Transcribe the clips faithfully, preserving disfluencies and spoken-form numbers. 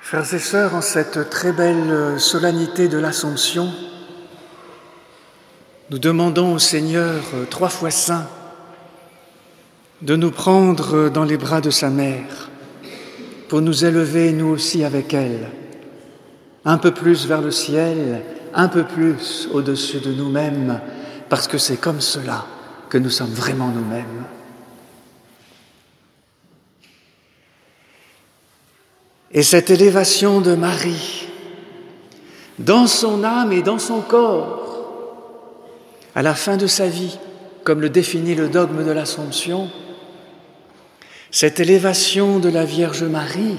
Frères et sœurs, en cette très belle solennité de l'Assomption, nous demandons au Seigneur, trois fois saint, de nous prendre dans les bras de sa mère pour nous élever, nous aussi, avec elle, un peu plus vers le ciel, un peu plus au-dessus de nous-mêmes, parce que c'est comme cela que nous sommes vraiment nous-mêmes. Et cette élévation de Marie, dans son âme et dans son corps, à la fin de sa vie, comme le définit le dogme de l'Assomption, cette élévation de la Vierge Marie,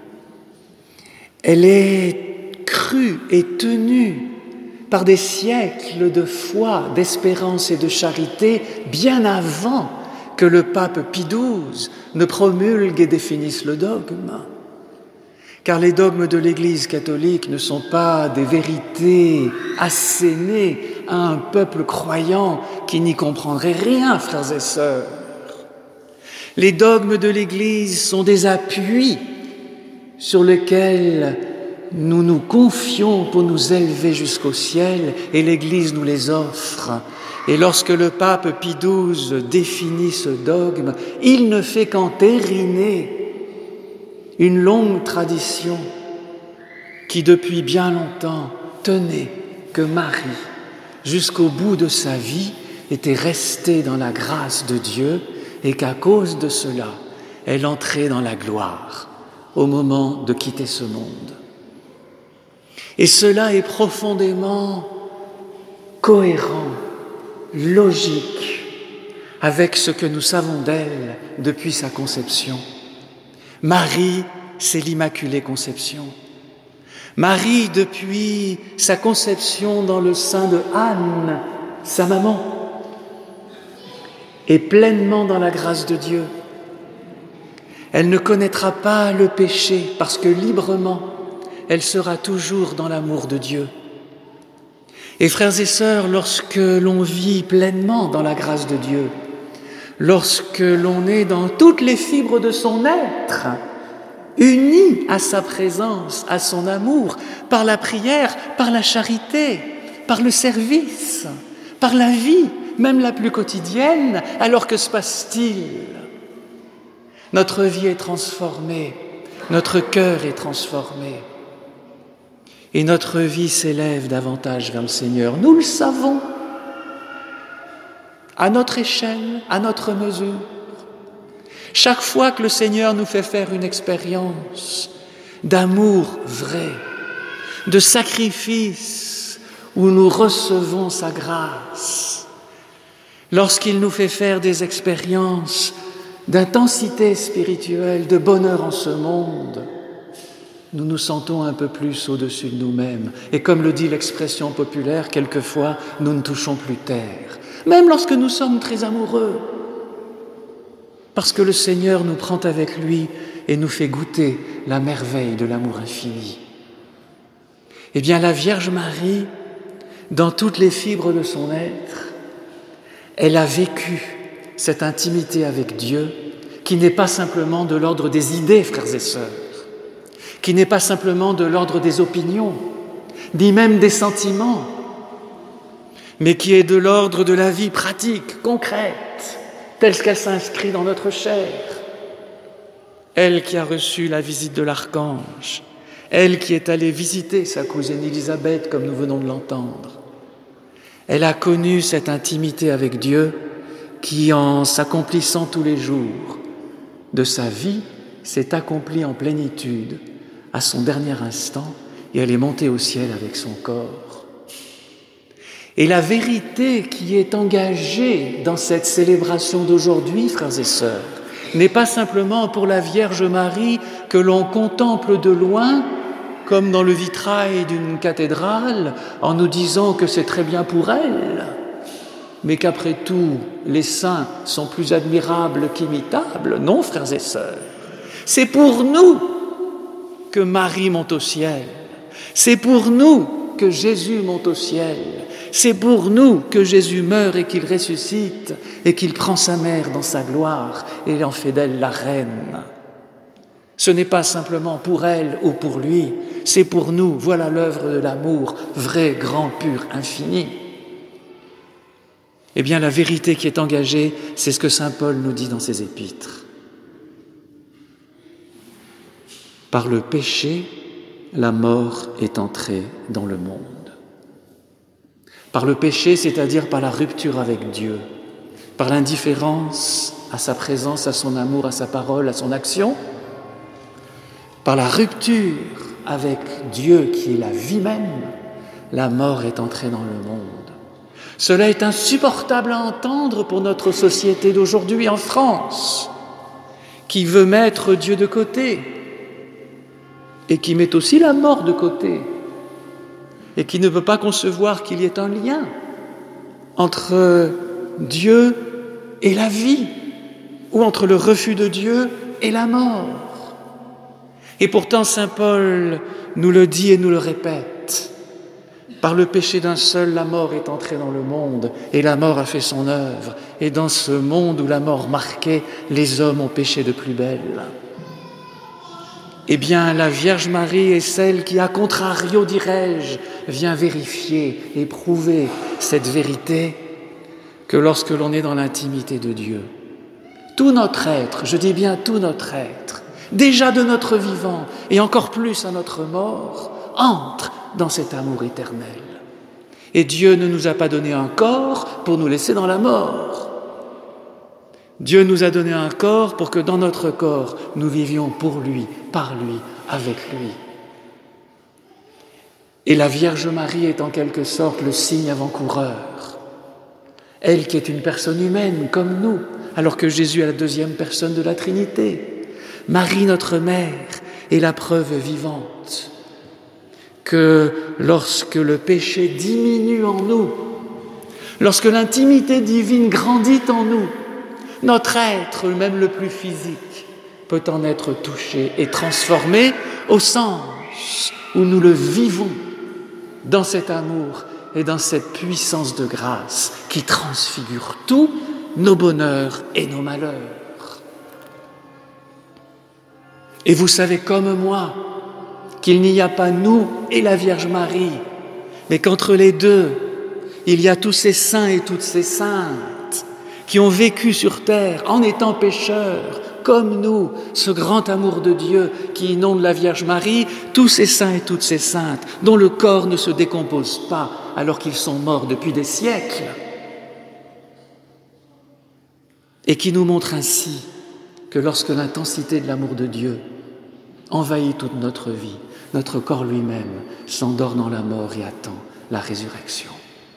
elle est crue et tenue par des siècles de foi, d'espérance et de charité, bien avant que le pape Pie douze ne promulgue et définisse le dogme. Car les dogmes de l'Église catholique ne sont pas des vérités assénées à un peuple croyant qui n'y comprendrait rien, frères et sœurs. Les dogmes de l'Église sont des appuis sur lesquels nous nous confions pour nous élever jusqu'au ciel, et l'Église nous les offre. Et lorsque le pape Pie douze définit ce dogme, il ne fait qu'entériner une longue tradition qui, depuis bien longtemps, tenait que Marie, jusqu'au bout de sa vie, était restée dans la grâce de Dieu et qu'à cause de cela, elle entrait dans la gloire au moment de quitter ce monde. Et cela est profondément cohérent, logique, avec ce que nous savons d'elle depuis sa conception. Marie, c'est l'Immaculée Conception. Marie, depuis sa conception dans le sein de Anne, sa maman, est pleinement dans la grâce de Dieu. Elle ne connaîtra pas le péché parce que librement, elle sera toujours dans l'amour de Dieu. Et frères et sœurs, lorsque l'on vit pleinement dans la grâce de Dieu, lorsque l'on est dans toutes les fibres de son être, uni à sa présence, à son amour, par la prière, par la charité, par le service, par la vie, même la plus quotidienne, alors que se passe-t-il ? Notre vie est transformée, notre cœur est transformé, et notre vie s'élève davantage vers le Seigneur. Nous le savons, à notre échelle, à notre mesure. Chaque fois que le Seigneur nous fait faire une expérience d'amour vrai, de sacrifice où nous recevons sa grâce, lorsqu'il nous fait faire des expériences d'intensité spirituelle, de bonheur en ce monde, nous nous sentons un peu plus au-dessus de nous-mêmes. Et comme le dit l'expression populaire, quelquefois, nous ne touchons plus terre. Même lorsque nous sommes très amoureux, parce que le Seigneur nous prend avec lui et nous fait goûter la merveille de l'amour infini. Eh bien, la Vierge Marie, dans toutes les fibres de son être, elle a vécu cette intimité avec Dieu qui n'est pas simplement de l'ordre des idées, frères et sœurs, qui n'est pas simplement de l'ordre des opinions, ni même des sentiments, mais qui est de l'ordre de la vie pratique, concrète, telle qu'elle s'inscrit dans notre chair. Elle qui a reçu la visite de l'archange, elle qui est allée visiter sa cousine Élisabeth, comme nous venons de l'entendre. Elle a connu cette intimité avec Dieu qui, en s'accomplissant tous les jours de sa vie, s'est accomplie en plénitude à son dernier instant, et elle est montée au ciel avec son corps. Et la vérité qui est engagée dans cette célébration d'aujourd'hui, frères et sœurs, n'est pas simplement pour la Vierge Marie que l'on contemple de loin, comme dans le vitrail d'une cathédrale, en nous disant que c'est très bien pour elle, mais qu'après tout, les saints sont plus admirables qu'imitables. Non, frères et sœurs, c'est pour nous que Marie monte au ciel. C'est pour nous que Jésus monte au ciel. C'est pour nous que Jésus meurt et qu'il ressuscite et qu'il prend sa mère dans sa gloire et en fait d'elle la reine. Ce n'est pas simplement pour elle ou pour lui, c'est pour nous. Voilà l'œuvre de l'amour, vrai, grand, pur, infini. Eh bien, la vérité qui est engagée, c'est ce que saint Paul nous dit dans ses épîtres. Par le péché, la mort est entrée dans le monde. Par le péché, c'est-à-dire par la rupture avec Dieu, par l'indifférence à sa présence, à son amour, à sa parole, à son action, par la rupture avec Dieu qui est la vie même, la mort est entrée dans le monde. Cela est insupportable à entendre pour notre société d'aujourd'hui en France, qui veut mettre Dieu de côté et qui met aussi la mort de côté et qui ne peut pas concevoir qu'il y ait un lien entre Dieu et la vie ou entre le refus de Dieu et la mort. Et pourtant, saint Paul nous le dit et nous le répète. Par le péché d'un seul, la mort est entrée dans le monde et la mort a fait son œuvre. Et dans ce monde où la mort marquait, les hommes ont péché de plus belle. Eh bien, la Vierge Marie est celle qui, à contrario, dirais-je, vient vérifier et prouver cette vérité que lorsque l'on est dans l'intimité de Dieu, tout notre être, je dis bien tout notre être, déjà de notre vivant et encore plus à notre mort, entre dans cet amour éternel. Et Dieu ne nous a pas donné un corps pour nous laisser dans la mort. Dieu nous a donné un corps pour que dans notre corps, nous vivions pour lui, par lui, avec lui. Et la Vierge Marie est en quelque sorte le signe avant-coureur. Elle qui est une personne humaine comme nous, alors que Jésus est la deuxième personne de la Trinité. Marie, notre mère, est la preuve vivante que lorsque le péché diminue en nous, lorsque l'intimité divine grandit en nous, notre être, même le plus physique, peut en être touché et transformé au sens où nous le vivons dans cet amour et dans cette puissance de grâce qui transfigure tous nos bonheurs et nos malheurs. Et vous savez comme moi qu'il n'y a pas nous et la Vierge Marie, mais qu'entre les deux, il y a tous ces saints et toutes ces saintes qui ont vécu sur terre en étant pécheurs, comme nous, ce grand amour de Dieu qui inonde la Vierge Marie, tous ces saints et toutes ces saintes, dont le corps ne se décompose pas alors qu'ils sont morts depuis des siècles, et qui nous montrent ainsi que lorsque l'intensité de l'amour de Dieu envahit toute notre vie, notre corps lui-même s'endort dans la mort et attend la résurrection.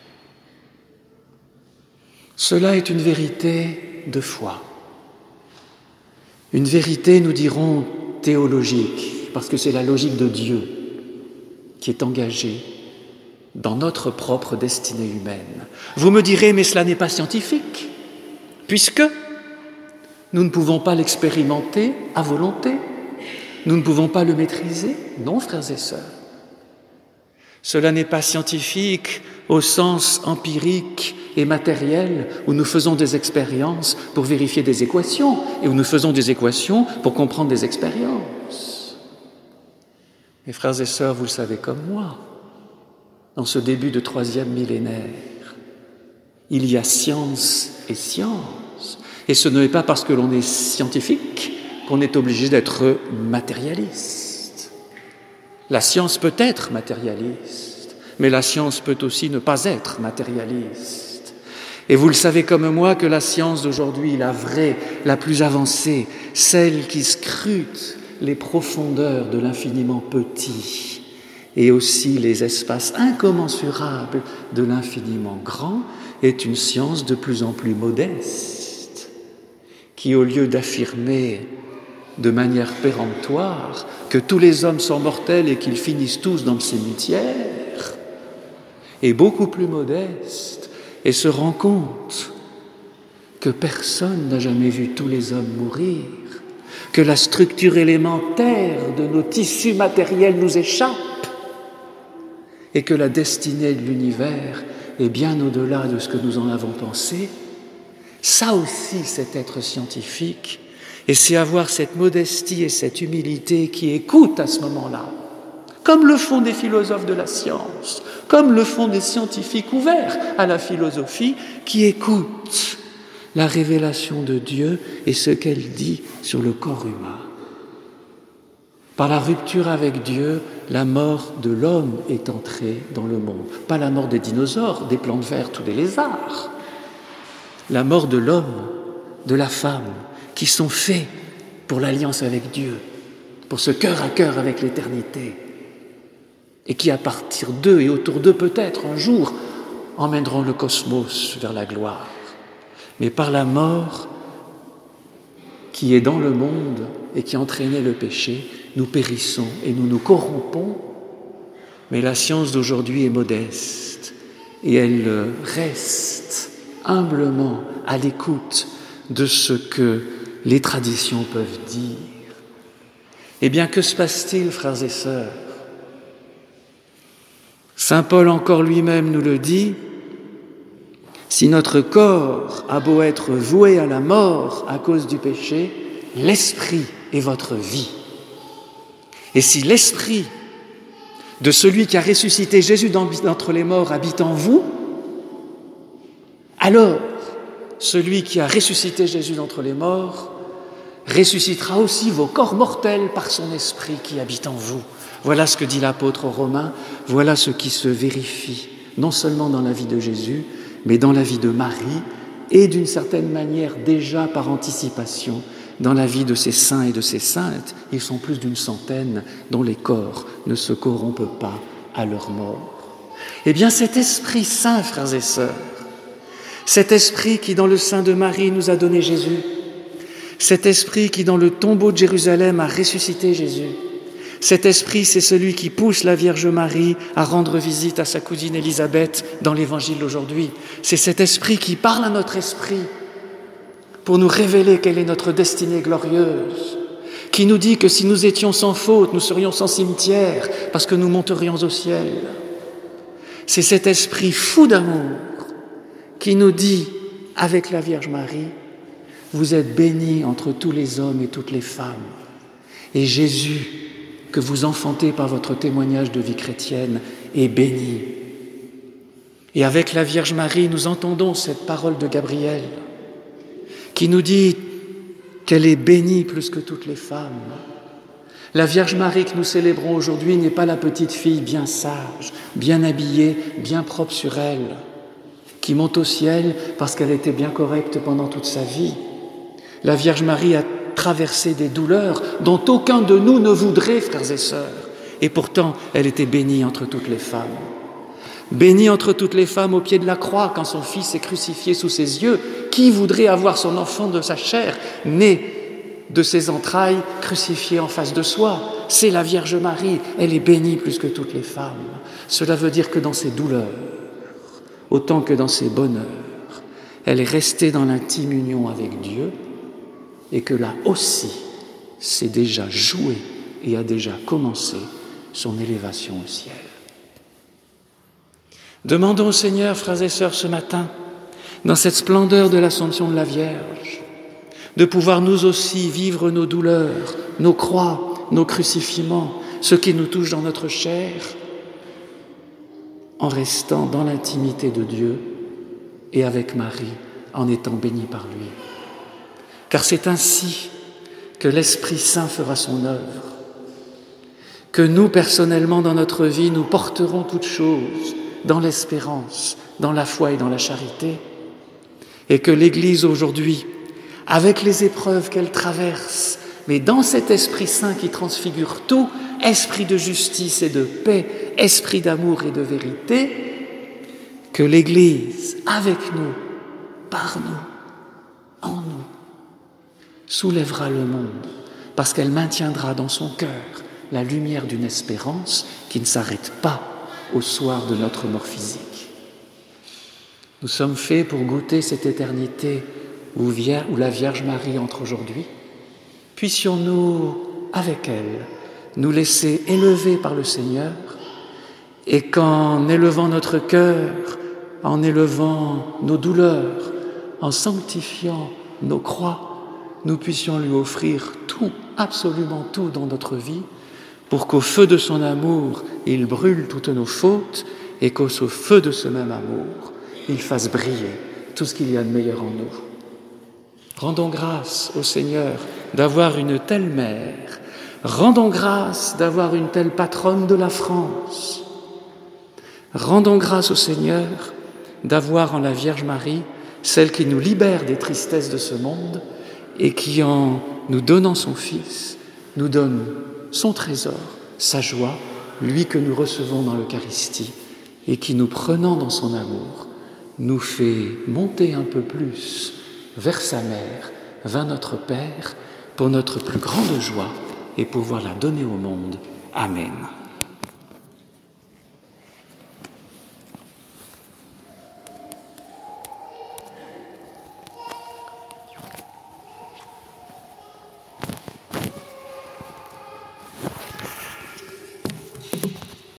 Cela est une vérité de foi. Une vérité, nous dirons, théologique, parce que c'est la logique de Dieu qui est engagée dans notre propre destinée humaine. Vous me direz, mais cela n'est pas scientifique, puisque nous ne pouvons pas l'expérimenter à volonté. Nous ne pouvons pas le maîtriser. Non, frères et sœurs. Cela n'est pas scientifique au sens empirique et matériel, où nous faisons des expériences pour vérifier des équations, et où nous faisons des équations pour comprendre des expériences. Mes frères et sœurs, vous le savez comme moi, dans ce début de troisième millénaire, il y a science et science. Et ce n'est pas parce que l'on est scientifique qu'on est obligé d'être matérialiste. La science peut être matérialiste, mais la science peut aussi ne pas être matérialiste. Et vous le savez comme moi que la science d'aujourd'hui, la vraie, la plus avancée, celle qui scrute les profondeurs de l'infiniment petit et aussi les espaces incommensurables de l'infiniment grand, est une science de plus en plus modeste, qui au lieu d'affirmer de manière péremptoire que tous les hommes sont mortels et qu'ils finissent tous dans le cimetière, est beaucoup plus modeste et se rend compte que personne n'a jamais vu tous les hommes mourir, que la structure élémentaire de nos tissus matériels nous échappe et que la destinée de l'univers est bien au-delà de ce que nous en avons pensé. Ça aussi, c'est être scientifique. Et c'est avoir cette modestie et cette humilité qui écoutent à ce moment-là, comme le font des philosophes de la science, comme le font des scientifiques ouverts à la philosophie, qui écoutent la révélation de Dieu et ce qu'elle dit sur le corps humain. Par la rupture avec Dieu, la mort de l'homme est entrée dans le monde. Pas la mort des dinosaures, des plantes vertes ou des lézards. La mort de l'homme, de la femme, qui sont faits pour l'alliance avec Dieu, pour ce cœur à cœur avec l'éternité, et qui, à partir d'eux et autour d'eux peut-être un jour, emmèneront le cosmos vers la gloire. Mais par la mort qui est dans le monde et qui entraînait le péché, nous périssons et nous nous corrompons. Mais la science d'aujourd'hui est modeste et elle reste humblement à l'écoute de ce que les traditions peuvent dire. Eh bien, que se passe-t-il, frères et sœurs ? Saint Paul encore lui-même nous le dit, si notre corps a beau être voué à la mort à cause du péché, l'esprit est votre vie. Et si l'esprit de celui qui a ressuscité Jésus d'entre les morts habite en vous, alors celui qui a ressuscité Jésus d'entre les morts ressuscitera aussi vos corps mortels par son esprit qui habite en vous. Voilà ce que dit l'apôtre aux Romains, voilà ce qui se vérifie, non seulement dans la vie de Jésus, mais dans la vie de Marie et d'une certaine manière déjà par anticipation dans la vie de ces saints et de ces saintes. Ils sont plus d'une centaine dont les corps ne se corrompent pas à leur mort. Eh bien cet Esprit Saint, frères et sœurs, cet Esprit qui dans le sein de Marie nous a donné Jésus, cet Esprit qui dans le tombeau de Jérusalem a ressuscité Jésus, cet esprit, c'est celui qui pousse la Vierge Marie à rendre visite à sa cousine Élisabeth dans l'Évangile d'aujourd'hui. C'est cet esprit qui parle à notre esprit pour nous révéler quelle est notre destinée glorieuse, qui nous dit que si nous étions sans faute, nous serions sans cimetière parce que nous monterions au ciel. C'est cet esprit fou d'amour qui nous dit, avec la Vierge Marie, vous êtes bénie entre tous les hommes et toutes les femmes. Et Jésus, que vous enfantez par votre témoignage de vie chrétienne, est béni. Et avec la Vierge Marie, nous entendons cette parole de Gabriel qui nous dit qu'elle est bénie plus que toutes les femmes. La Vierge Marie que nous célébrons aujourd'hui n'est pas la petite fille bien sage, bien habillée, bien propre sur elle, qui monte au ciel parce qu'elle était bien correcte pendant toute sa vie. La Vierge Marie a traversé des douleurs dont aucun de nous ne voudrait, frères et sœurs. Et pourtant, elle était bénie entre toutes les femmes. Bénie entre toutes les femmes au pied de la croix, quand son fils est crucifié sous ses yeux. Qui voudrait avoir son enfant de sa chair, né de ses entrailles, crucifié en face de soi? C'est la Vierge Marie, elle est bénie plus que toutes les femmes. Cela veut dire que dans ses douleurs, autant que dans ses bonheurs, elle est restée dans l'intime union avec Dieu, et que là aussi, c'est déjà joué et a déjà commencé son élévation au ciel. Demandons au Seigneur, frères et sœurs, ce matin, dans cette splendeur de l'Assomption de la Vierge, de pouvoir nous aussi vivre nos douleurs, nos croix, nos crucifiements, ce qui nous touche dans notre chair, en restant dans l'intimité de Dieu et avec Marie, en étant bénis par lui. Car c'est ainsi que l'Esprit Saint fera son œuvre, que nous, personnellement, dans notre vie, nous porterons toutes choses dans l'espérance, dans la foi et dans la charité, et que l'Église aujourd'hui, avec les épreuves qu'elle traverse, mais dans cet Esprit Saint qui transfigure tout, esprit de justice et de paix, esprit d'amour et de vérité, que l'Église, avec nous, par nous, en nous, soulèvera le monde, parce qu'elle maintiendra dans son cœur la lumière d'une espérance qui ne s'arrête pas au soir de notre mort physique. Nous sommes faits pour goûter cette éternité où, vient, où la Vierge Marie entre aujourd'hui. Puissions-nous, avec elle, nous laisser élever par le Seigneur, et qu'en élevant notre cœur, en élevant nos douleurs, en sanctifiant nos croix, nous puissions lui offrir tout, absolument tout dans notre vie, pour qu'au feu de son amour, il brûle toutes nos fautes et qu'au feu de ce même amour, il fasse briller tout ce qu'il y a de meilleur en nous. Rendons grâce au Seigneur d'avoir une telle mère. Rendons grâce d'avoir une telle patronne de la France. Rendons grâce au Seigneur d'avoir en la Vierge Marie celle qui nous libère des tristesses de ce monde et qui, en nous donnant son Fils, nous donne son trésor, sa joie, lui que nous recevons dans l'Eucharistie et qui, nous prenant dans son amour, nous fait monter un peu plus vers sa mère, vers notre Père, pour notre plus grande joie et pouvoir la donner au monde. Amen.